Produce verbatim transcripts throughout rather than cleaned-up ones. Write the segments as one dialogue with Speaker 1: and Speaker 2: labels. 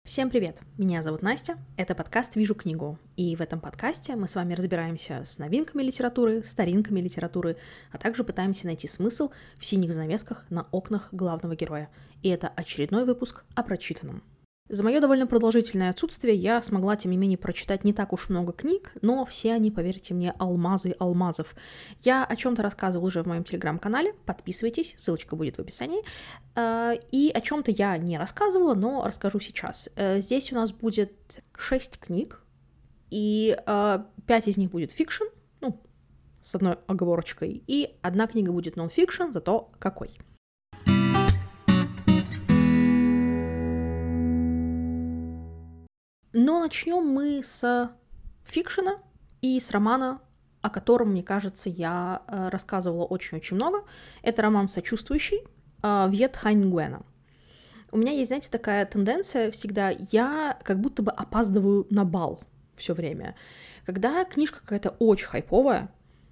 Speaker 1: Всем привет! Меня зовут Настя, это подкаст «Вижу книгу», и в этом подкасте мы с вами разбираемся с новинками литературы, старинками литературы, а также пытаемся найти смысл в синих занавесках на окнах главного героя. И это очередной выпуск о прочитанном. За мое довольно продолжительное отсутствие я смогла, тем не менее, прочитать не так уж много книг, но все они, поверьте мне, алмазы алмазов. Я о чем-то рассказывала уже в моем телеграм-канале, подписывайтесь, ссылочка будет в описании. И о чем-то я не рассказывала, но расскажу сейчас. Здесь у нас будет шесть книг, и пять из них будет фикшн, ну, с одной оговорочкой, и одна книга будет нон-фикшн, зато какой. Но начнем мы с фикшена и с романа, о котором, мне кажется, я рассказывала очень-очень много. Это роман «Сочувствующий» Вьет Хань Nguyen. У меня есть, знаете, такая тенденция всегда, я как будто бы опаздываю на бал все время. Когда книжка какая-то очень хайповая,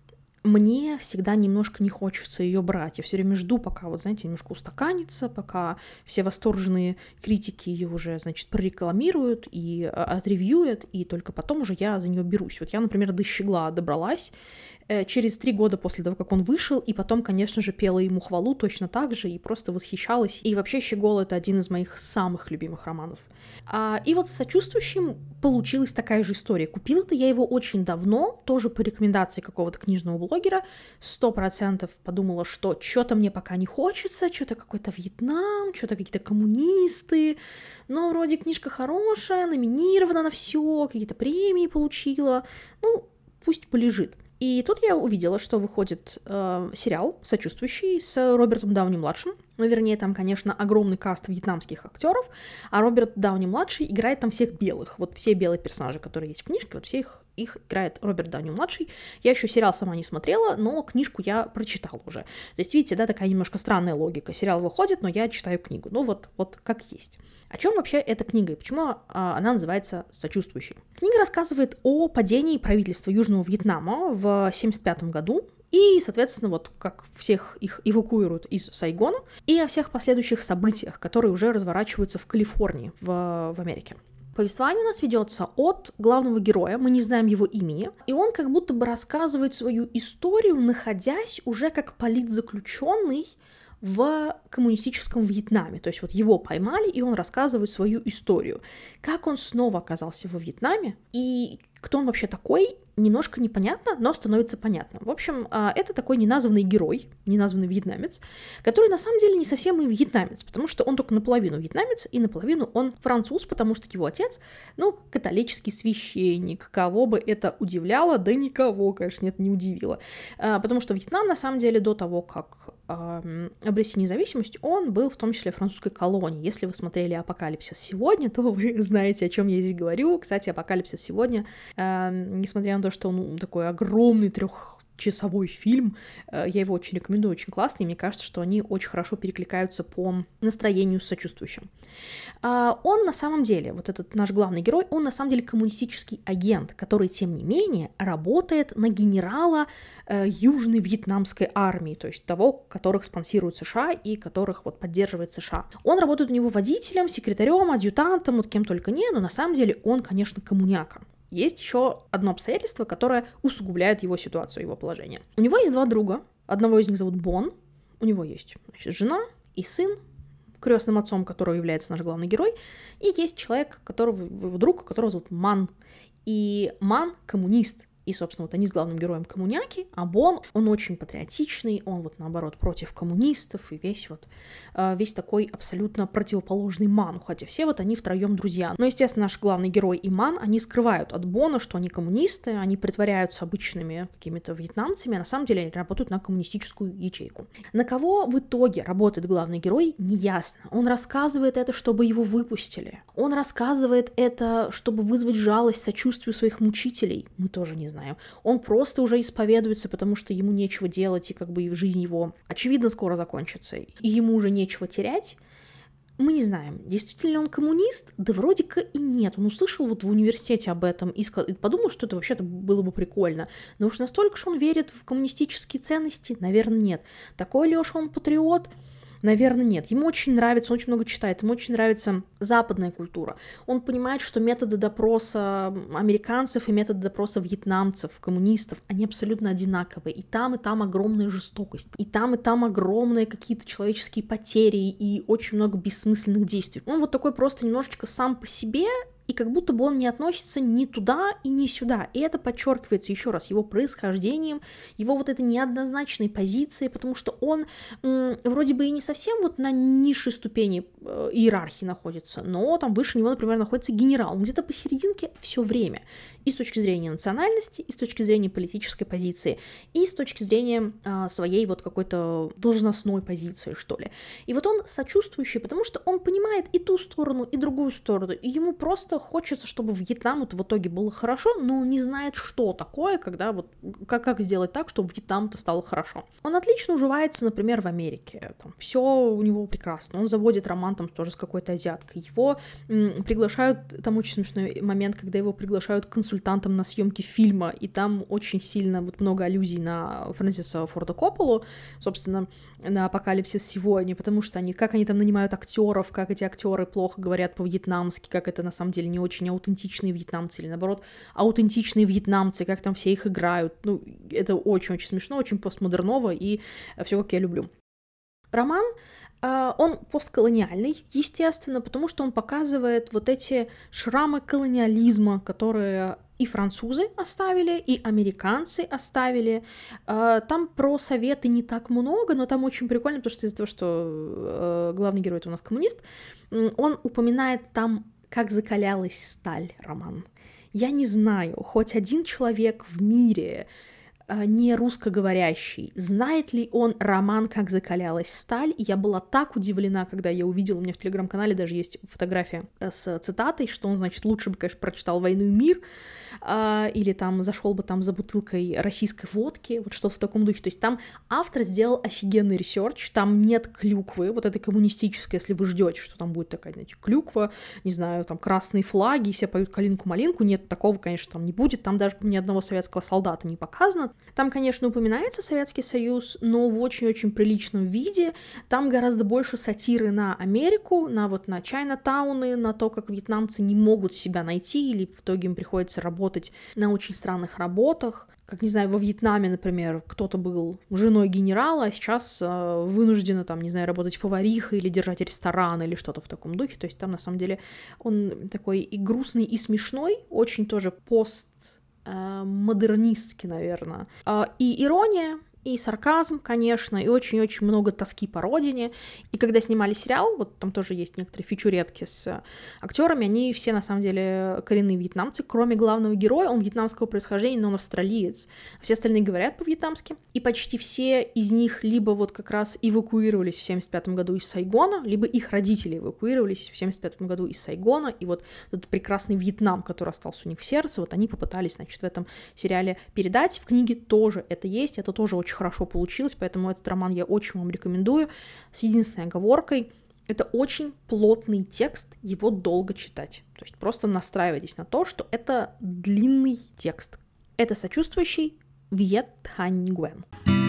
Speaker 1: мне всегда немножко не хочется ее брать. Я все время жду, пока, вот, знаете, немножко устаканится, пока все восторженные критики ее уже, значит, прорекламируют и отревьюют, и только потом уже я за нее берусь. Вот я, например, до «Щегла» добралась э, через три года после того, как он вышел, и потом, конечно же, пела ему хвалу точно так же, и просто восхищалась. И вообще «Щегол» — это один из моих самых любимых романов. А, и вот с «Сочувствующим» получилась такая же история. Купила-то я его очень давно, тоже по рекомендации какого-то книжного блогера, сто процентов подумала, что что-то мне пока не хочется, что-то какой-то Вьетнам, что-то какие-то коммунисты, но вроде книжка хорошая, номинирована на все, какие-то премии получила, ну, пусть полежит. И тут я увидела, что выходит э, сериал «Сочувствующий» с Робертом Дауни-младшим. Ну, вернее, там, конечно, огромный каст вьетнамских актеров, а Роберт Дауни-младший играет там всех белых. Вот все белые персонажи, которые есть в книжке, вот все их, их играет Роберт Дауни-младший. Я еще сериал сама не смотрела, но книжку я прочитала уже. То есть, видите, да, такая немножко странная логика. Сериал выходит, но я читаю книгу. Ну, вот, вот как есть. О чем вообще эта книга и почему а, она называется «Сочувствующий»? Книга рассказывает о падении правительства Южного Вьетнама в семьдесят пятом году, и, соответственно, вот как всех их эвакуируют из Сайгона, и о всех последующих событиях, которые уже разворачиваются в Калифорнии, в, в Америке. Повествование у нас ведется от главного героя, мы не знаем его имени, и он как будто бы рассказывает свою историю, находясь уже как политзаключенный в коммунистическом Вьетнаме. То есть вот его поймали, и он рассказывает свою историю. Как он снова оказался во Вьетнаме, и кто он вообще такой, немножко непонятно, но становится понятно. В общем, это такой неназванный герой, неназванный вьетнамец, который на самом деле не совсем и вьетнамец, потому что он только наполовину вьетнамец, и наполовину он француз, потому что его отец, ну, католический священник. Кого бы это удивляло? Да никого, конечно, это не удивило. Потому что Вьетнам, на самом деле, до того, как обрести независимость, он был в том числе французской колонией. Если вы смотрели «Апокалипсис сегодня», то вы знаете, о чем я здесь говорю. Кстати, «Апокалипсис сегодня», несмотря на то, что он такой огромный трехчасовой фильм, я его очень рекомендую, очень классный, и мне кажется, что они очень хорошо перекликаются по настроению с «Сочувствующим». Он на самом деле, вот этот наш главный герой, он на самом деле коммунистический агент, который, тем не менее, работает на генерала Южной вьетнамской армии, то есть того, которых спонсирует США и которых вот поддерживает США. Он работает у него водителем, секретарем, адъютантом, вот кем только не, но на самом деле он, конечно, коммуняка. Есть еще одно обстоятельство, которое усугубляет его ситуацию, его положение. У него есть два друга. Одного из них зовут Бон. У него есть, значит, жена и сын, крестным отцом которого является наш главный герой. И есть человек, которого, его друг, которого зовут Ман. И Ман — коммунист. И, собственно, вот они с главным героем коммуняки, а Бон, он очень патриотичный, он вот, наоборот, против коммунистов, и весь вот, весь такой абсолютно противоположный Ману, хотя все вот они втроем друзья. Но, естественно, наш главный герой и Ман, они скрывают от Бона, что они коммунисты, они притворяются обычными какими-то вьетнамцами, а на самом деле они работают на коммунистическую ячейку. На кого в итоге работает главный герой, неясно. Он рассказывает это, чтобы его выпустили. Он рассказывает это, чтобы вызвать жалость, сочувствие своих мучителей. Мы тоже не знаем. Он просто уже исповедуется, потому что ему нечего делать, и как бы и жизнь его, очевидно, скоро закончится, и ему уже нечего терять. Мы не знаем, действительно ли он коммунист, да вроде как и нет. Он услышал вот в университете об этом и подумал, что это вообще-то было бы прикольно. Но уж настолько же он верит в коммунистические ценности, наверное, нет. Такой ли уж он патриот? Наверное, нет. Ему очень нравится, он очень много читает, ему очень нравится западная культура. Он понимает, что методы допроса американцев и методы допроса вьетнамцев, коммунистов, они абсолютно одинаковые. И там, и там огромная жестокость. И там, и там огромные какие-то человеческие потери и очень много бессмысленных действий. Он вот такой просто немножечко сам по себе, и как будто бы он не относится ни туда и ни сюда. И это подчеркивается еще раз его происхождением, его вот этой неоднозначной позицией, потому что он м, вроде бы и не совсем вот на низшей ступени э, иерархии находится, но там выше него, например, находится генерал. Он где-то посерединке все время. И с точки зрения национальности, и с точки зрения политической позиции, и с точки зрения э, своей вот какой-то должностной позиции, что ли. И вот он сочувствующий, потому что он понимает и ту сторону, и другую сторону, и ему просто хочется, чтобы Вьетнаму в итоге было хорошо, но он не знает, что такое, когда вот, как, как сделать так, чтобы Вьетнаму-то стало хорошо. Он отлично уживается, например, в Америке, там, все у него прекрасно, он заводит роман там тоже с какой-то азиаткой, его м, приглашают, там очень смешной момент, когда его приглашают консультантом на съемки фильма, и там очень сильно вот много аллюзий на Фрэнсиса Форда Копполу, собственно, на «Апокалипсис сегодня», потому что они, как они там нанимают актеров, как эти актеры плохо говорят по-вьетнамски, как это на самом деле не очень аутентичные вьетнамцы, или наоборот, аутентичные вьетнамцы, как там все их играют. Ну, это очень-очень смешно, очень постмодерново, и все, как я люблю. Роман, он постколониальный, естественно, потому что он показывает вот эти шрамы колониализма, которые и французы оставили, и американцы оставили. Там про Советы не так много, но там очень прикольно, потому что из-за того, что главный герой — это у нас коммунист, он упоминает там, как закалялась сталь, роман. Я не знаю, хоть один человек в мире, не русскоговорящий, знает ли он роман «Как закалялась сталь?» И я была так удивлена, когда я увидела, у меня в телеграм-канале даже есть фотография с цитатой, что он, значит, лучше бы, конечно, прочитал «Войну и мир», или там зашел бы там за бутылкой российской водки, вот что-то в таком духе. То есть там автор сделал офигенный ресерч, там нет клюквы, вот этой коммунистической, если вы ждете, что там будет такая, знаете, клюква, не знаю, там красные флаги, все поют калинку-малинку, нет, такого, конечно, там не будет, там даже ни одного советского солдата не показано. Там, конечно, упоминается Советский Союз, но в очень-очень приличном виде. Там гораздо больше сатиры на Америку, на вот на Чайна-тауны, на то, как вьетнамцы не могут себя найти, или в итоге им приходится работать на очень странных работах. Как, не знаю, во Вьетнаме, например, кто-то был женой генерала, а сейчас э, вынуждена, там, не знаю, работать поварихой или держать ресторан или что-то в таком духе. То есть там, на самом деле, он такой и грустный, и смешной, очень тоже пост... модернистски, наверное. И ирония, и сарказм, конечно, и очень-очень много тоски по родине. И когда снимали сериал, вот там тоже есть некоторые фичуретки с актерами, они все, на самом деле, коренные вьетнамцы, кроме главного героя, он вьетнамского происхождения, но он австралиец. Все остальные говорят по-вьетнамски. И почти все из них либо вот как раз эвакуировались в семьдесят пятом году из Сайгона, либо их родители эвакуировались в семьдесят пятом году из Сайгона, и вот этот прекрасный Вьетнам, который остался у них в сердце, вот они попытались, значит, в этом сериале передать. В книге тоже это есть, это тоже очень хорошо получилось, поэтому этот роман я очень вам рекомендую, с единственной оговоркой: это очень плотный текст, его долго читать. То есть просто настраивайтесь на то, что это длинный текст. Это «Сочувствующий» Вьет Хань Гуэн.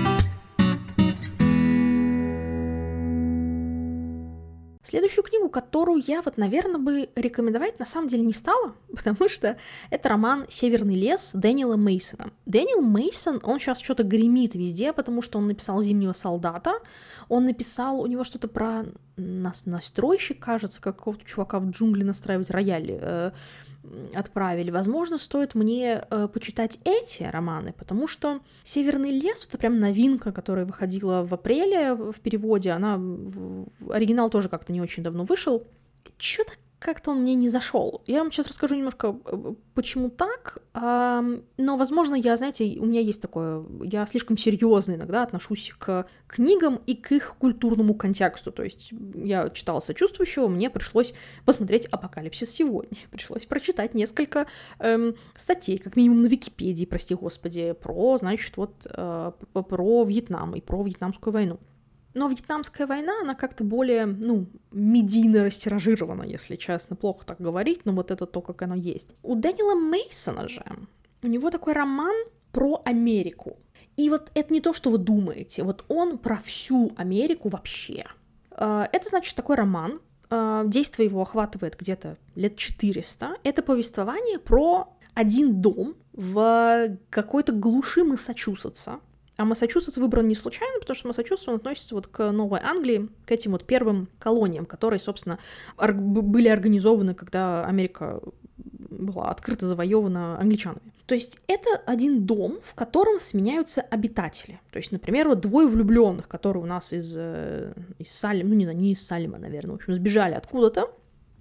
Speaker 1: Следующую книгу, которую я вот, наверное, бы рекомендовать на самом деле не стала, потому что это роман «Северный лес» Дэниела Мейсона. Дэниел Мейсон, он сейчас что-то гремит везде, потому что он написал «Зимнего солдата», он написал, у него что-то про нас, настройщик, кажется, какого-то чувака в джунгли настраивать рояль э, отправили. Возможно, стоит мне э, почитать эти романы, потому что «Северный лес» — это прям новинка, которая выходила в апреле в переводе, она в, оригинал тоже как-то не очень давно вышел. Чё-то как-то он мне не зашел. Я вам сейчас расскажу немножко, почему так, но, возможно, я, знаете, у меня есть такое, я слишком серьезно иногда отношусь к книгам и к их культурному контексту, то есть я читала «Сочувствующего», мне пришлось посмотреть «Апокалипсис сегодня», пришлось прочитать несколько эм, статей, как минимум на Википедии, прости господи, про, значит, вот, э, про Вьетнам и про Вьетнамскую войну. Но Вьетнамская война, она как-то более, ну, медийно растиражирована, если честно, плохо так говорить, но вот это то, как оно есть. У Дэниела Мейсона же, у него такой роман про Америку. И вот это не то, что вы думаете, вот он про всю Америку вообще. Это, значит, такой роман. Действие его охватывает где-то лет четыреста. Это повествование про один дом в какой-то глуши Массачусетса. А Массачусетс выбран не случайно, потому что Массачусетс, он относится вот к Новой Англии, к этим вот первым колониям, которые, собственно, ор- были организованы, когда Америка была открыто завоевана англичанами. То есть это один дом, в котором сменяются обитатели. То есть, например, вот двое влюбленных, которые у нас из, из Салема, ну не знаю, не из Салема, наверное, в общем, сбежали откуда-то,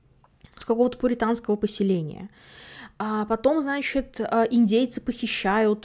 Speaker 1: с какого-то пуританского поселения. А потом, значит, индейцы похищают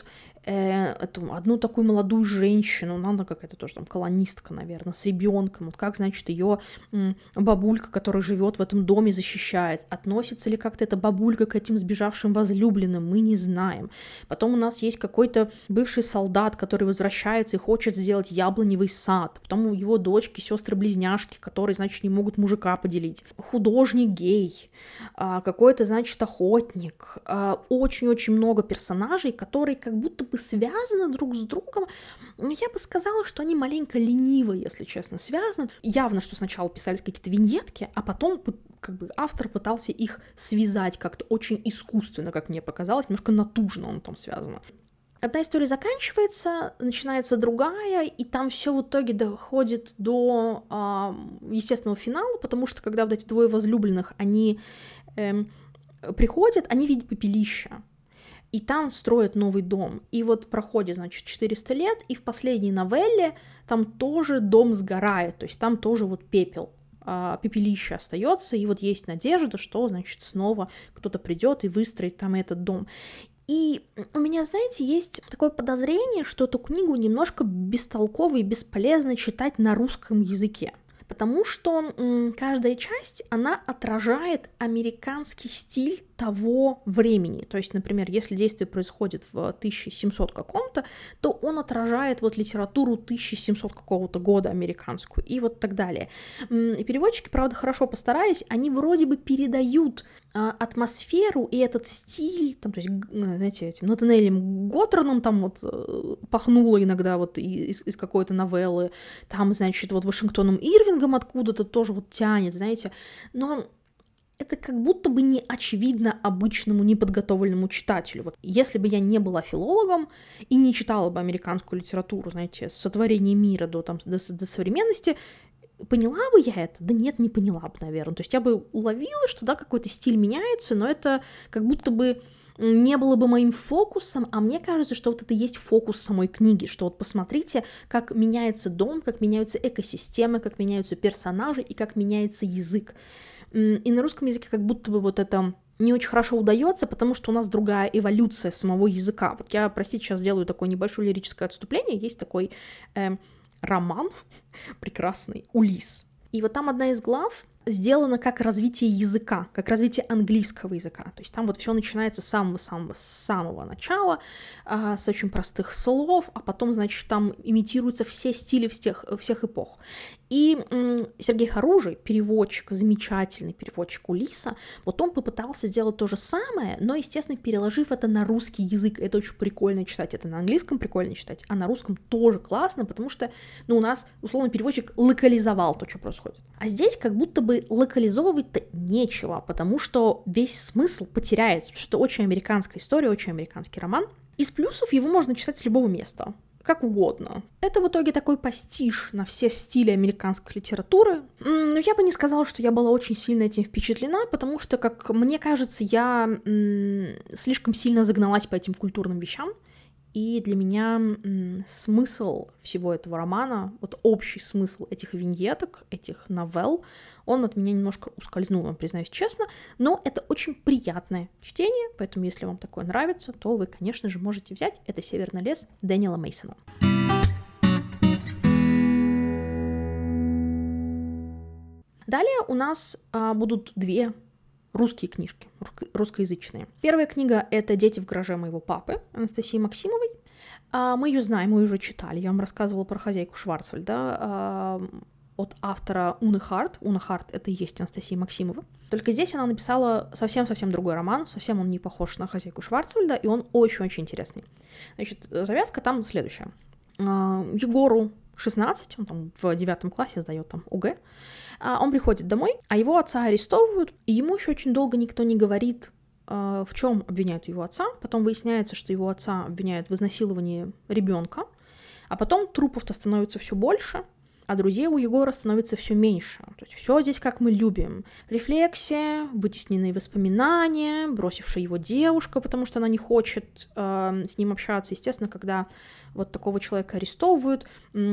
Speaker 1: эту, одну такую молодую женщину, она какая-то тоже там колонистка, наверное, с ребенком. Вот как, значит, ее бабулька, которая живет в этом доме, защищает. Относится ли как-то эта бабулька к этим сбежавшим возлюбленным, мы не знаем. Потом у нас есть какой-то бывший солдат, который возвращается и хочет сделать яблоневый сад. Потом у его дочки, сестры-близняшки, которые, значит, не могут мужика поделить. Художник гей, какой-то, значит, охотник. Очень-очень много персонажей, которые как будто бы связаны друг с другом, но я бы сказала, что они маленько лениво, если честно, связаны. Явно, что сначала писались какие-то виньетки, а потом как бы автор пытался их связать как-то очень искусственно, как мне показалось, немножко натужно он там связано. Одна история заканчивается, начинается другая, и там все в итоге доходит до э, естественного финала, потому что когда вот эти двое возлюбленных, они э, приходят, они видят пепелище. И там строят новый дом. И вот проходит, значит, четыреста лет, и в последней новелле там тоже дом сгорает, то есть там тоже вот пепел, пепелище остается, и вот есть надежда, что, значит, снова кто-то придет и выстроит там этот дом. И у меня, знаете, есть такое подозрение, что эту книгу немножко бестолково и бесполезно читать на русском языке. Потому что м, каждая часть, она отражает американский стиль того времени. То есть, например, если действие происходит в тысяча семьсот каком-то, то он отражает вот литературу тысяча семьсот какого-то года американскую и вот так далее. И переводчики, правда, хорошо постарались, они вроде бы передают а, атмосферу и этот стиль, там, то есть, знаете, этим Натаниэлем Готтерном там вот пахнуло иногда вот из, из какой-то новеллы, там, значит, вот Вашингтоном Ирвингом откуда-то тоже вот тянет, знаете, но это как будто бы не очевидно обычному неподготовленному читателю. Вот если бы я не была филологом и не читала бы американскую литературу, знаете, с сотворения мира до, там, до, до современности, поняла бы я это? Да нет, не поняла бы, наверное. То есть я бы уловила, что да, какой-то стиль меняется, но это как будто бы не было бы моим фокусом, а мне кажется, что вот это и есть фокус самой книги, что вот посмотрите, как меняется дом, как меняются экосистемы, как меняются персонажи и как меняется язык. И на русском языке как будто бы вот это не очень хорошо удается, потому что у нас другая эволюция самого языка. Вот я, простите, сейчас сделаю такое небольшое лирическое отступление. Есть такой э, роман прекрасный «Улисс». И вот там одна из глав сделана как развитие языка, как развитие английского языка. То есть там вот все начинается с самого-самого самого начала, э, с очень простых слов, а потом, значит, там имитируются все стили всех, всех эпох. И м, Сергей Харужий, переводчик, замечательный переводчик «Улисса», вот он попытался сделать то же самое, но, естественно, переложив это на русский язык. Это очень прикольно читать. Это на английском прикольно читать, а на русском тоже классно, потому что, ну, у нас, условно, переводчик локализовал то, что происходит. А здесь как будто бы локализовывать-то нечего, потому что весь смысл потеряется, потому что это очень американская история, очень американский роман. Из плюсов его можно читать с любого места, как угодно. Это в итоге такой пастиш на все стили американской литературы. Но я бы не сказала, что я была очень сильно этим впечатлена, потому что, как мне кажется, я м- слишком сильно загналась по этим культурным вещам. И для меня м- смысл всего этого романа, вот общий смысл этих виньеток, этих новелл, он от меня немножко ускользнул, вам признаюсь честно, но это очень приятное чтение, поэтому если вам такое нравится, то вы, конечно же, можете взять. Это «Северный лес» Дэниела Мейсона. Далее у нас а, будут две русские книжки, русскоязычные. Первая книга — это «Дети в гараже моего папы» Анастасии Максимовой. А, мы ее знаем, мы ее уже читали, я вам рассказывала про хозяйку Шварцвальда, а, от автора Уны Харт. Уна Харт — это и есть Анастасия Максимова. Только здесь она написала совсем-совсем другой роман, совсем он не похож на хозяйку Шварцвальда, и он очень-очень интересный. Значит, завязка там следующая. Егору шестнадцать, он там в девятом классе сдает там ОГЭ, он приходит домой, а его отца арестовывают, и ему еще очень долго никто не говорит, в чем обвиняют его отца. Потом выясняется, что его отца обвиняют в изнасиловании ребенка, а потом трупов-то становится все больше, а друзей у Егора становится все меньше. То есть все здесь как мы любим. Рефлексия, вытесненные воспоминания, бросившая его девушка, потому что она не хочет э, с ним общаться. Естественно, когда вот такого человека арестовывают,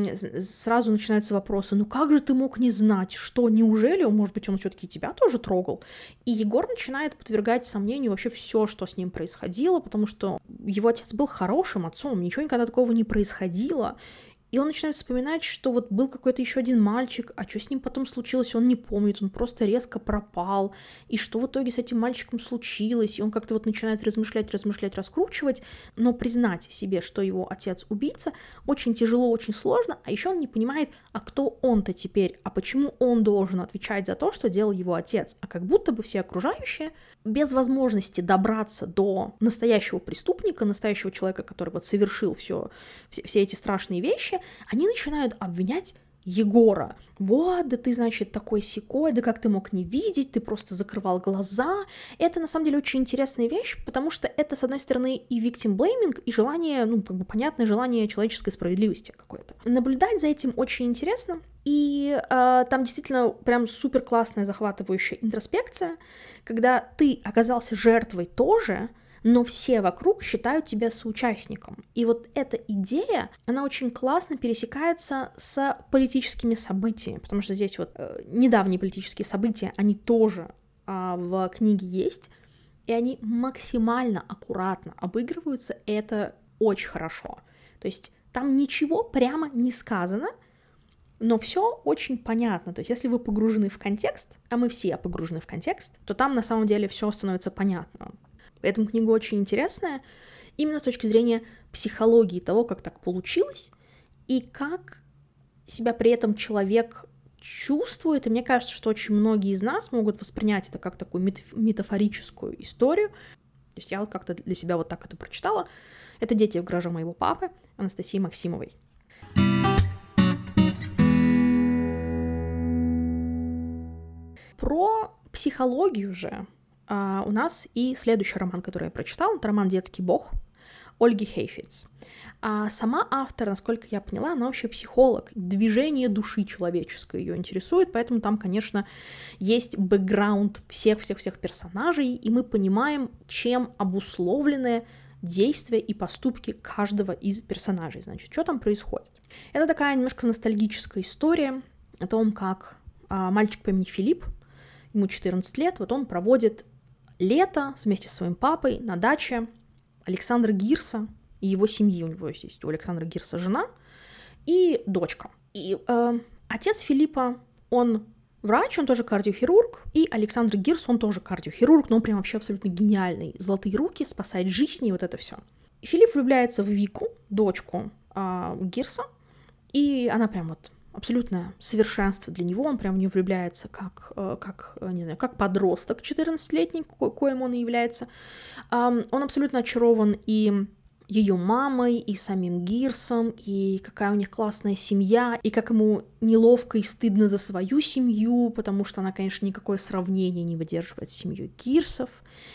Speaker 1: сразу начинаются вопросы: ну как же ты мог не знать, что неужели, может быть, он все-таки тебя тоже трогал? И Егор начинает подвергать сомнению вообще все, что с ним происходило, потому что его отец был хорошим отцом, ничего никогда такого не происходило. И он начинает вспоминать, что вот был какой-то еще один мальчик, а что с ним потом случилось, он не помнит, он просто резко пропал. И что в итоге с этим мальчиком случилось? И он как-то вот начинает размышлять, размышлять, раскручивать, но признать себе, что его отец убийца, очень тяжело, очень сложно, а еще он не понимает, а кто он-то теперь, а почему он должен отвечать за то, что делал его отец, а как будто бы все окружающие без возможности добраться до настоящего преступника, настоящего человека, который вот совершил все, все, все эти страшные вещи, они начинают обвинять Егора. Вот, да ты, значит, такой-сякой, да как ты мог не видеть, ты просто закрывал глаза. Это, на самом деле, очень интересная вещь, потому что это, с одной стороны, и victim blaming, и желание, ну, как бы понятное желание человеческой справедливости какое-то. Наблюдать за этим очень интересно, и э, там действительно прям супер классная, захватывающая интроспекция, когда ты оказался жертвой тоже, но все вокруг считают тебя соучастником. И вот эта идея, она очень классно пересекается с политическими событиями, потому что здесь вот э, недавние политические события, они тоже э, в книге есть, и они максимально аккуратно обыгрываются, это очень хорошо. То есть там ничего прямо не сказано, но все очень понятно. То есть если вы погружены в контекст, а мы все погружены в контекст, то там на самом деле все становится понятно. Поэтому книга очень интересная именно с точки зрения психологии того, как так получилось, и как себя при этом человек чувствует. И мне кажется, что очень многие из нас могут воспринять это как такую метаф- метафорическую историю. То есть я вот как-то для себя вот так это прочитала. Это «Дети в гараже моего папы» Анастасии Максимовой. Про психологию же Uh, у нас и следующий роман, который я прочитала, это роман «Детский бог» Ольги Хейфиц. А сама автор, насколько я поняла, она вообще психолог. Движение души человеческой ее интересует, поэтому там, конечно, есть бэкграунд всех-всех-всех персонажей, и мы понимаем, чем обусловлены действия и поступки каждого из персонажей. Значит, что там происходит? Это такая немножко ностальгическая история о том, как а, мальчик по имени Филипп, ему четырнадцать лет, вот он проводит лето вместе со своим папой на даче Александра Гирса и его семьи. У него есть у Александра Гирса жена и дочка. И э, отец Филиппа, он врач, он тоже кардиохирург, и Александр Гирс, он тоже кардиохирург, но он прям вообще абсолютно гениальный. Золотые руки, спасает жизни, и вот это все. И Филипп влюбляется в Вику, дочку э, Гирса, и она прям вот абсолютное совершенство для него, он прям в нее влюбляется как, как, не знаю, как подросток четырнадцатилетний, ко- коим он и является. Он абсолютно очарован и ее мамой, и самим Гирсом, и какая у них классная семья, и как ему неловко и стыдно за свою семью, потому что она, конечно, никакое сравнение не выдерживает с семьей Гирсов.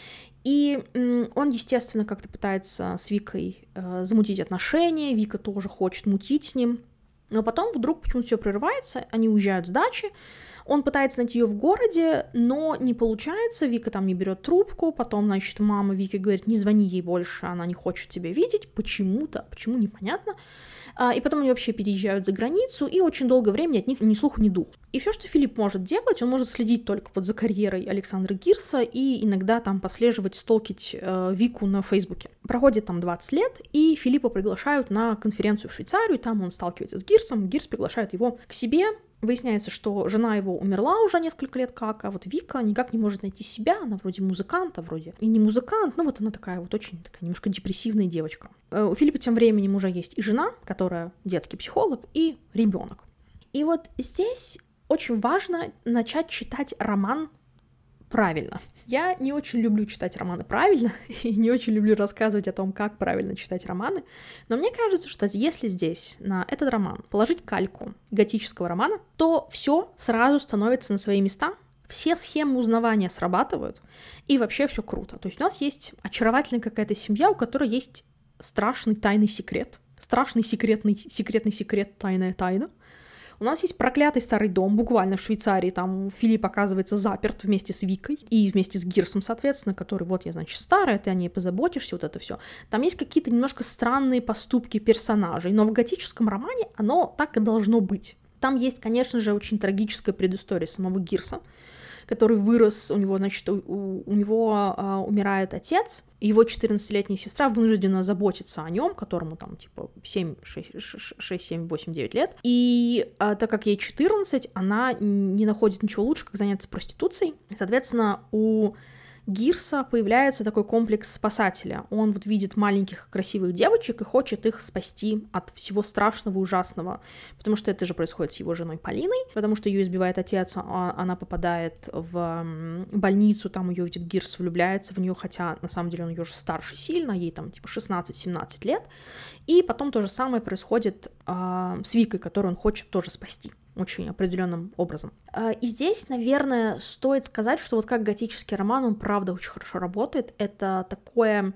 Speaker 1: И он, естественно, как-то пытается с Викой э, замутить отношения, Вика тоже хочет мутить с ним. Но потом вдруг почему-то все прерывается, они уезжают с дачи, он пытается найти ее в городе, но не получается, Вика там не берет трубку, потом, значит, мама Вики говорит, не звони ей больше, она не хочет тебя видеть, почему-то, почему, непонятно. И потом они вообще переезжают за границу, и очень долгое время от них ни слуху, ни духу. И все, что Филипп может делать, он может следить только вот за карьерой Александра Гирса и иногда там послеживать, столкить э, Вику на Фейсбуке. Проходит там двадцать лет, и Филиппа приглашают на конференцию в Швейцарию, там он сталкивается с Гирсом, Гирс приглашает его к себе. Выясняется, что жена его умерла уже несколько лет как, а вот Вика никак не может найти себя, она вроде музыкант, а вроде и не музыкант, но вот она такая вот очень такая немножко депрессивная девочка. У Филиппа тем временем уже есть и жена, которая детский психолог, и ребенок. И вот здесь очень важно начать читать роман правильно. Я не очень люблю читать романы правильно, и не очень люблю рассказывать о том, как правильно читать романы, но мне кажется, что если здесь на этот роман положить кальку готического романа, то все сразу становится на свои места, все схемы узнавания срабатывают, и вообще все круто. То есть у нас есть очаровательная какая-то семья, у которой есть страшный тайный секрет, страшный секретный секретный секрет, тайная тайна. У нас есть проклятый старый дом, буквально в Швейцарии, там Филипп оказывается заперт вместе с Викой и вместе с Гирсом, соответственно, который, вот я, значит, старая, ты о ней позаботишься, вот это все. Там есть какие-то немножко странные поступки персонажей, но в готическом романе оно так и должно быть. Там есть, конечно же, очень трагическая предыстория самого Гирса, который вырос, у него, значит, у, у него а, умирает отец, его четырнадцатилетняя сестра вынуждена заботиться о нем, которому там, типа, семь, шесть, семь, восемь, девять лет, и а, так как ей четырнадцать, она не находит ничего лучше, как заняться проституцией, соответственно, у Гирса появляется такой комплекс спасателя. Он вот видит маленьких красивых девочек и хочет их спасти от всего страшного, ужасного, потому что это же происходит с его женой Полиной, потому что ее избивает отец, а она попадает в больницу, там ее видит Гирс, влюбляется в нее, хотя на самом деле он ее уже старше сильно, ей там типа шестнадцать-семнадцать лет, и потом то же самое происходит э, с Викой, которую он хочет тоже спасти очень определенным образом. И здесь, наверное, стоит сказать, что вот как готический роман, он правда очень хорошо работает. Это такое,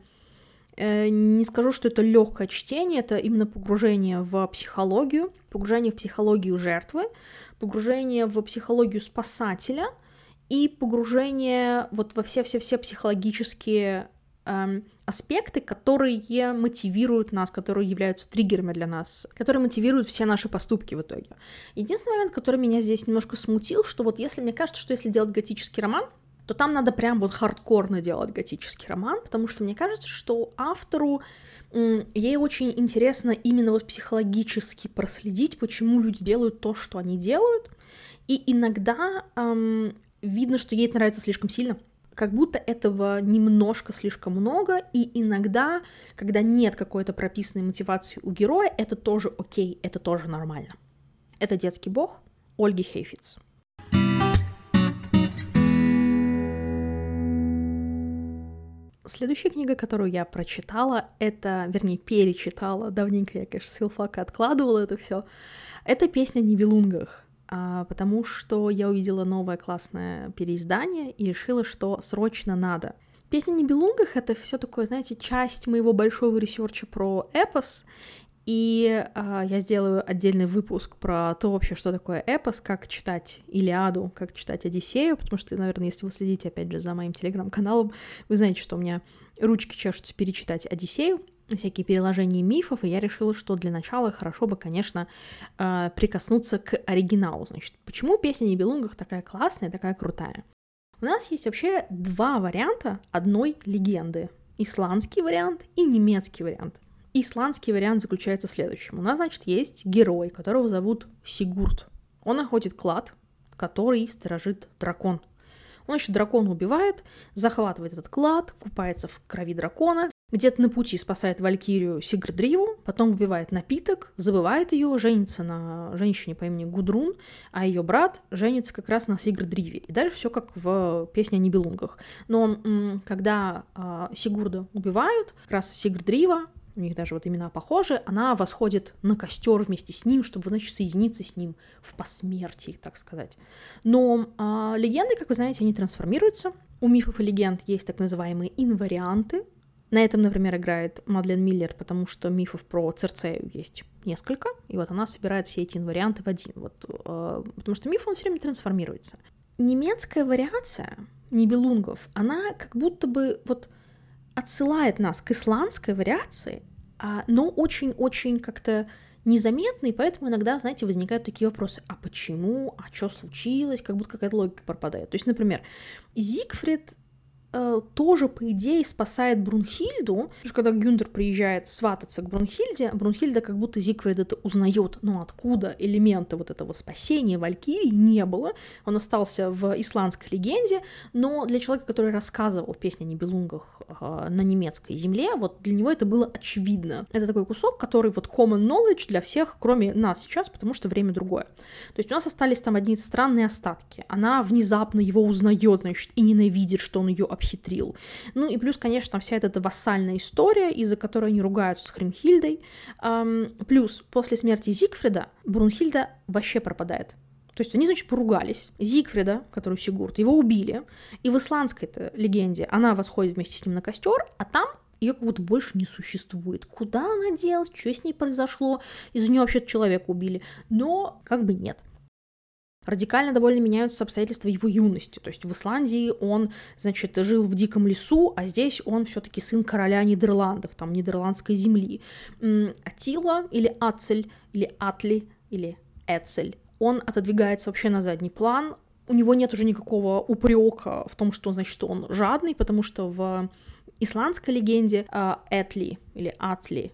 Speaker 1: не скажу, что это легкое чтение, это именно погружение в психологию, погружение в психологию жертвы, погружение в психологию спасателя и погружение вот во все-все-все психологические эм, аспекты, которые мотивируют нас, которые являются триггерами для нас, которые мотивируют все наши поступки в итоге. Единственный момент, который меня здесь немножко смутил, что вот если, мне кажется, что если делать готический роман, то там надо прям вот хардкорно делать готический роман, потому что мне кажется, что автору, м, ей очень интересно именно вот психологически проследить, почему люди делают то, что они делают, и иногда эм, видно, что ей это нравится слишком сильно, как будто этого немножко слишком много, и иногда, когда нет какой-то прописанной мотивации у героя, это тоже окей, это тоже нормально. Это «Детский бог» Ольги Хейфиц. Следующая книга, которую я прочитала, это, вернее, перечитала, давненько я, конечно, с филфака откладывала это все. Это «Песня о Нибелунгах», потому что я увидела новое классное переиздание и решила, что срочно надо. «Песня о Нибелунгах» — это все такое, знаете, часть моего большого ресерча про эпос, и а, я сделаю отдельный выпуск про то вообще, что такое эпос, как читать Илиаду, как читать Одиссею, потому что, наверное, если вы следите, опять же, за моим телеграм-каналом, вы знаете, что у меня ручки чешутся перечитать Одиссею, всякие переложения мифов, и я решила, что для начала хорошо бы, конечно, прикоснуться к оригиналу. Значит, почему «Песня о Нибелунгах» такая классная, такая крутая? У нас есть вообще два варианта одной легенды. Исландский вариант и немецкий вариант. Исландский вариант заключается в следующем. У нас, значит, есть герой, которого зовут Сигурд. Он находит клад, который сторожит дракон. Он, значит, дракона убивает, захватывает этот клад, купается в крови дракона, где-то на пути спасает валькирию Сигрдриву, потом выпивает напиток, забывает ее, женится на женщине по имени Гудрун, а ее брат женится как раз на Сигрдриве. И дальше все как в «Песне о Нибелунгах». Но м- когда а, Сигурда убивают, как раз Сигрдрива, у них даже вот имена похожи, она восходит на костер вместе с ним, чтобы, значит, соединиться с ним в посмертии, так сказать. Но а, легенды, как вы знаете, они трансформируются. У мифов и легенд есть так называемые инварианты. На этом, например, играет Мадлен Миллер, потому что мифов про Церцею есть несколько, и вот она собирает все эти инварианты в один, вот, э, потому что миф, он все время трансформируется. Немецкая вариация Нибелунгов, она как будто бы вот отсылает нас к исландской вариации, а, но очень-очень как-то незаметно, и поэтому иногда, знаете, возникают такие вопросы: а почему, а что случилось, как будто какая-то логика пропадает. То есть, например, Зигфрид э, тоже, по идее, спасает Брунхильду. Потому что когда Гюнтер приезжает свататься к Брунхильде, Брунхильда как будто Зигфрид это узнает. Но откуда элементы вот этого спасения Валькирии не было. Он остался в исландской легенде, но для человека, который рассказывал песни о Нибелунгах э, на немецкой земле, вот для него это было очевидно. Это такой кусок, который вот common knowledge для всех, кроме нас сейчас, потому что время другое. То есть у нас остались там одни странные остатки. Она внезапно его узнает, значит, и ненавидит, что он ее обхитрил. Ну и плюс, конечно, там вся эта вассальная история, из-за которой они ругаются с Хримхильдой. Эм, плюс после смерти Зигфрида Брунхильда вообще пропадает. То есть они, значит, поругались. Зигфрида, который Сигурд, его убили. И в исландской-то легенде она восходит вместе с ним на костер, а там ее как будто больше не существует. Куда она делась, что с ней произошло? Из-за нее вообще-то человека убили. Но как бы нет. Радикально довольно меняются обстоятельства его юности. То есть в Исландии он, значит, жил в диком лесу, а здесь он все-таки сын короля Нидерландов, там, нидерландской земли. Атила или Ацель, или Атли, или Эцель, он отодвигается вообще на задний план. У него нет уже никакого упрека в том, что, значит, он жадный, потому что в исландской легенде Этли или Атли,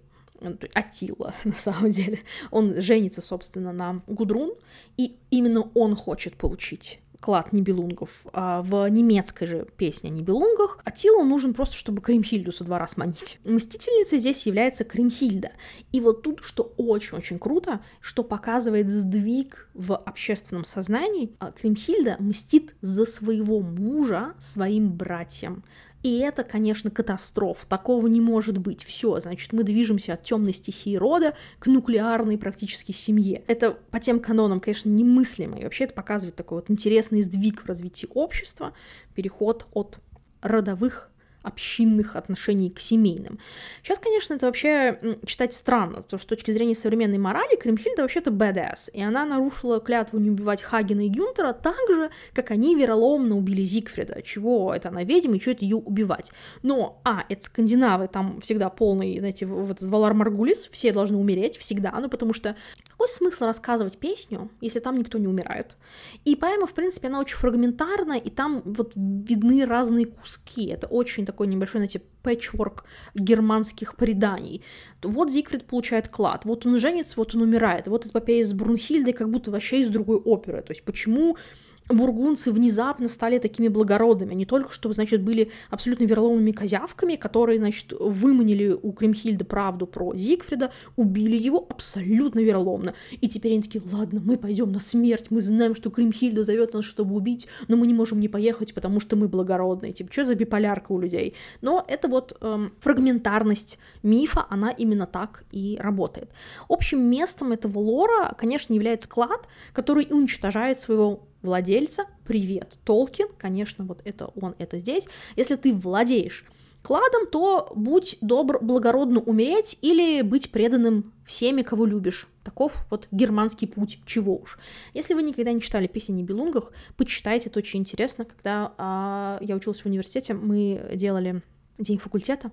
Speaker 1: Атила, на самом деле, он женится, собственно, на Гудрун, и именно он хочет получить клад Нибелунгов. А в немецкой же песне о Нибелунгах Атилу нужен просто, чтобы Кримхильду со двора сманить. Мстительницей здесь является Кримхильда. И вот тут, что очень-очень круто, что показывает сдвиг в общественном сознании, Кримхильда мстит за своего мужа своим братьям. И это, конечно, катастрофа. Такого не может быть. Все, значит, мы движемся от темной стихии рода к нуклеарной практически семье. Это по тем канонам, конечно, немыслимо. И вообще это показывает такой вот интересный сдвиг в развитии общества, переход от родовых общинных отношений к семейным. Сейчас, конечно, это вообще читать странно, потому что с точки зрения современной морали Кримхильда вообще-то badass, и она нарушила клятву не убивать Хагена и Гюнтера так же, как они вероломно убили Зигфрида. Чего это она ведьма, и чего это ее убивать? Но, а, это скандинавы, там всегда полный, знаете, вот Валар Маргулис, все должны умереть всегда, ну потому что какой смысл рассказывать песню, если там никто не умирает? И поэма, в принципе, она очень фрагментарна, и там вот видны разные куски, это очень такой небольшой, знаете, пэтчворк германских преданий. Вот Зигфрид получает клад, вот он женится, вот он умирает, вот эпопея с Брунхильдой как будто вообще из другой оперы. То есть почему бургунцы внезапно стали такими благородными, не только что, значит, были абсолютно вероломными козявками, которые, значит, выманили у Кримхильды правду про Зигфрида, убили его абсолютно вероломно. И теперь они такие: ладно, мы пойдем на смерть, мы знаем, что Кримхильда зовет нас, чтобы убить, но мы не можем не поехать, потому что мы благородные. Типа, что за биполярка у людей? Но это вот эм, фрагментарность мифа, она именно так и работает. Общим местом этого лора, конечно, является клад, который уничтожает своего владельца. Привет, Толкин, конечно, вот это он, это здесь. Если ты владеешь кладом, то будь добр благородно умереть или быть преданным всеми, кого любишь. Таков вот германский путь, чего уж. Если вы никогда не читали песни о Нибелунгах, почитайте, это очень интересно. Когда а, я училась в университете, мы делали день факультета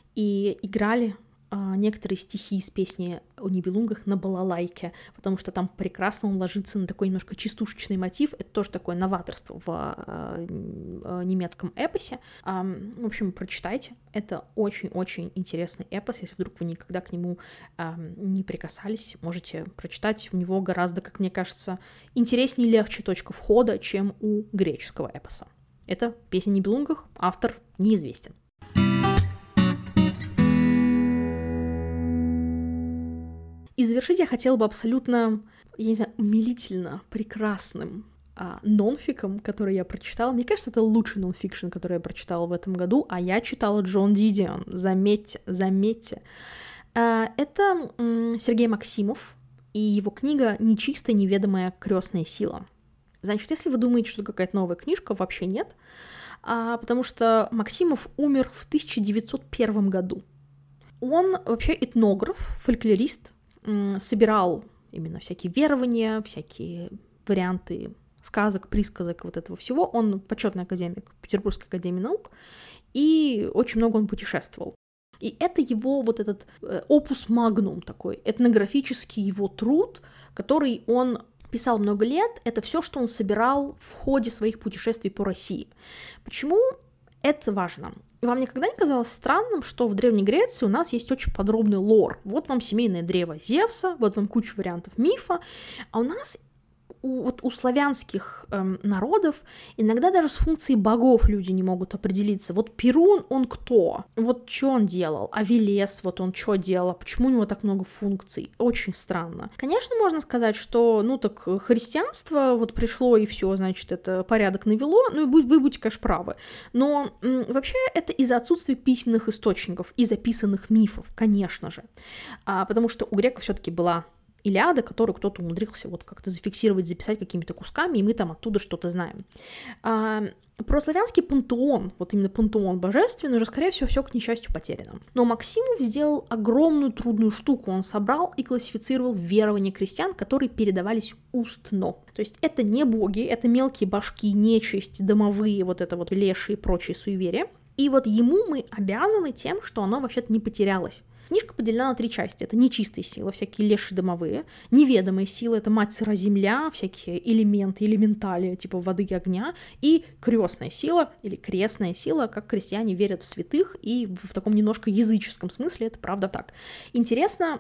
Speaker 1: и играли некоторые стихи из песни о Нибелунгах на балалайке, потому что там прекрасно он ложится на такой немножко частушечный мотив. Это тоже такое новаторство в э, немецком эпосе. Э, в общем, прочитайте. Это очень-очень интересный эпос. Если вдруг вы никогда к нему э, не прикасались, можете прочитать. У него гораздо, как мне кажется, интереснее и легче точка входа, чем у греческого эпоса. Это песня о Нибелунгах. Автор неизвестен. И завершить я хотела бы абсолютно, я не знаю, умилительно прекрасным а, нонфиком, который я прочитала. Мне кажется, это лучший нонфикшн, который я прочитала в этом году, а я читала Джон Дидион. Заметьте, заметьте. А, это м, Сергей Максимов и его книга «Нечистая неведомая крестная сила». Значит, если вы думаете, что это какая-то новая книжка, вообще нет, а, потому что Максимов умер в тысяча девятьсот первом году. Он вообще этнограф, фольклорист, собирал именно всякие верования, всякие варианты сказок, присказок, вот этого всего. Он почетный академик Петербургской академии наук, и очень много он путешествовал. И это его вот этот опус магнум такой, этнографический его труд, который он писал много лет. Это все, что он собирал в ходе своих путешествий по России. Почему Это важно. Вам никогда не казалось странным, что в Древней Греции у нас есть очень подробный лор? Вот вам семейное древо Зевса, вот вам куча вариантов мифа, а у нас у, вот у славянских эм, народов иногда даже с функцией богов люди не могут определиться. Вот Перун, он кто? Вот что он делал? А Велес, вот он что делал? Почему у него так много функций? Очень странно. Конечно, можно сказать, что, ну так, христианство вот пришло и все, значит, это порядок навело, ну и будь, вы будете, конечно, правы. Но м, вообще это из-за отсутствия письменных источников и записанных мифов, конечно же. А, потому что у греков все-таки была Илиада, которую кто-то умудрился вот как-то зафиксировать, записать какими-то кусками, и мы там оттуда что-то знаем. А, про славянский пантеон, вот именно пантеон божественный, уже, скорее всего, все к несчастью потеряно. Но Максимов сделал огромную трудную штуку. Он собрал и классифицировал верования крестьян, которые передавались устно. То есть это не боги, это мелкие башки, нечисть, домовые, вот это вот лешие и прочие суеверия. И вот ему мы обязаны тем, что оно вообще-то не потерялось. Книжка поделена на три части. Это нечистые силы, всякие леши домовые, неведомые силы, это мать сыра земля, всякие элементы, элементали, типа воды и огня, и крестная сила или крестная сила, как крестьяне верят в святых, и в таком немножко языческом смысле это правда так. Интересно,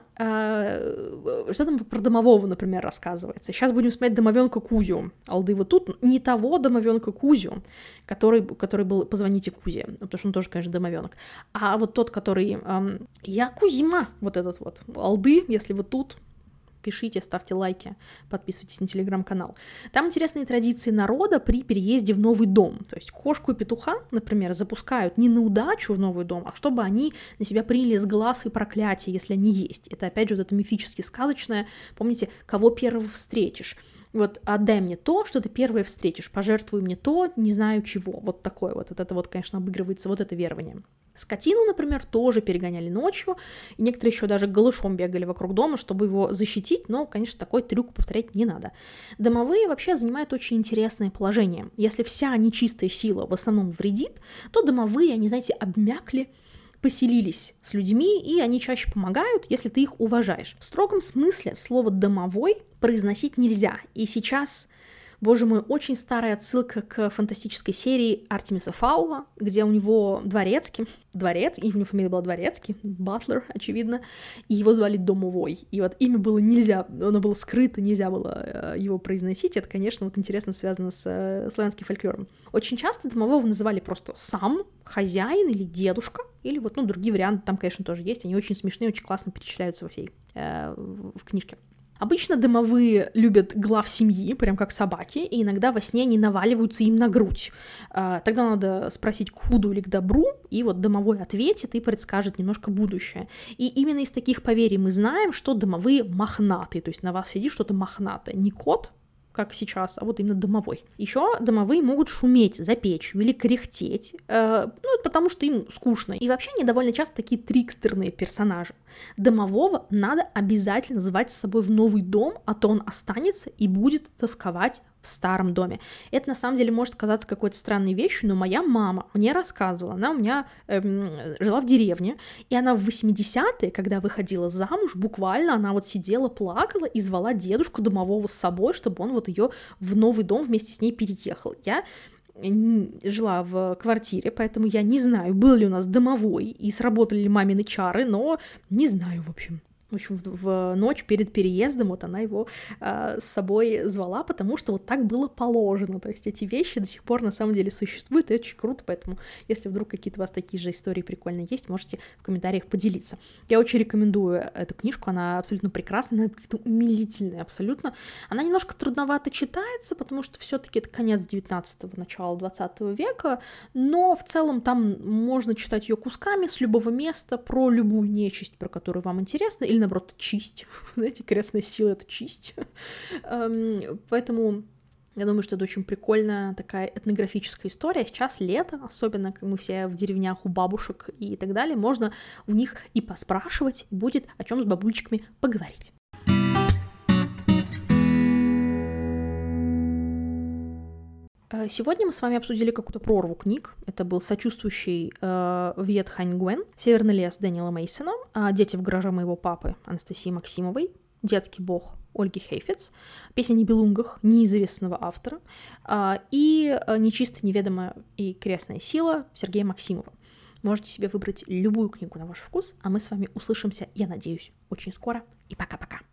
Speaker 1: что там про домового, например, рассказывается. Сейчас будем смотреть домовенка Кузю. Алды вот тут не того домовенка Кузю, который, который был «Позвоните Кузе», потому что он тоже, конечно, домовенок, а вот тот, который эм, «Я Кузьма», вот этот вот. Алды, если вы тут, пишите, ставьте лайки, подписывайтесь на телеграм-канал. Там интересные традиции народа при переезде в новый дом. То есть кошку и петуха, например, запускают не на удачу в новый дом, а чтобы они на себя приняли сглаз и проклятие, если они есть. Это, опять же, вот это мифически сказочное. Помните, кого первого встретишь? Вот отдай мне то, что ты первое встретишь, пожертвуй мне то, не знаю чего. Вот такое вот, вот это вот, конечно, обыгрывается, вот это верование. Скотину, например, тоже перегоняли ночью, и некоторые еще даже голышом бегали вокруг дома, чтобы его защитить, но, конечно, такой трюк повторять не надо. Домовые вообще занимают очень интересное положение. Если вся нечистая сила в основном вредит, то домовые, они, знаете, обмякли, поселились с людьми, и они чаще помогают, если ты их уважаешь. В строгом смысле слово «домовой» произносить нельзя. И сейчас, боже мой, очень старая отсылка к фантастической серии Артемиса Фаула, где у него дворецкий, дворец, и у него фамилия была Дворецкий, Батлер, очевидно, и его звали Домовой. И вот имя было нельзя, оно было скрыто, нельзя было его произносить. Это, конечно, вот интересно связано с славянским фольклором. Очень часто домового называли просто сам, хозяин или дедушка, или вот, ну, другие варианты там, конечно, тоже есть. Они очень смешные, очень классно перечисляются во всей э, в книжке. Обычно домовые любят глав семьи, прям как собаки, и иногда во сне они наваливаются им на грудь. Э, тогда надо спросить к худу или к добру, и вот домовой ответит и предскажет немножко будущее. И именно из таких поверий мы знаем, что домовые мохнатые, то есть на вас сидит что-то мохнатое, не кот, как сейчас, а вот именно домовой. Еще домовые могут шуметь за печью или кряхтеть, э, ну, это потому что им скучно. И вообще они довольно часто такие трикстерные персонажи. Домового надо обязательно звать с собой в новый дом, а то он останется и будет тосковать в старом доме. Это на самом деле может казаться какой-то странной вещью, но моя мама мне рассказывала, она у меня эм, жила в деревне, и она в восьмидесятые, когда выходила замуж, буквально она вот сидела, плакала и звала дедушку домового с собой, чтобы он вот ее в новый дом вместе с ней переехал. Я жила в квартире, поэтому я не знаю, был ли у нас домовой и сработали ли мамины чары, но не знаю, в общем. В общем, в ночь перед переездом вот она его э, с собой звала, потому что вот так было положено. То есть эти вещи до сих пор на самом деле существуют, и это очень круто, поэтому если вдруг какие-то у вас такие же истории прикольные есть, можете в комментариях поделиться. Я очень рекомендую эту книжку, она абсолютно прекрасная, она как-то умилительная абсолютно. Она немножко трудновато читается, потому что все-таки это конец девятнадцатого, начало двадцатого века, но в целом там можно читать ее кусками с любого места, про любую нечисть, про которую вам интересно, или наоборот, чисть. Знаете, крестная сила — это чисть. Поэтому я думаю, что это очень прикольная такая этнографическая история. Сейчас лето, особенно как мы все в деревнях у бабушек и так далее, можно у них и поспрашивать, будет о чем с бабулечками поговорить. Сегодня мы с вами обсудили какую-то прорву книг. Это был сочувствующий э, Вьет Хань Гуэн, «Северный лес» Дэниела Мейсона, э, «Дети в гараже моего папы» Анастасии Максимовой, «Детский бог» Ольги Хейфетц, песня «Нибелунгах» неизвестного автора и «Нечисто неведомая и крестная сила» Сергея Максимова. Можете себе выбрать любую книгу на ваш вкус, а мы с вами услышимся, я надеюсь, очень скоро. И пока-пока.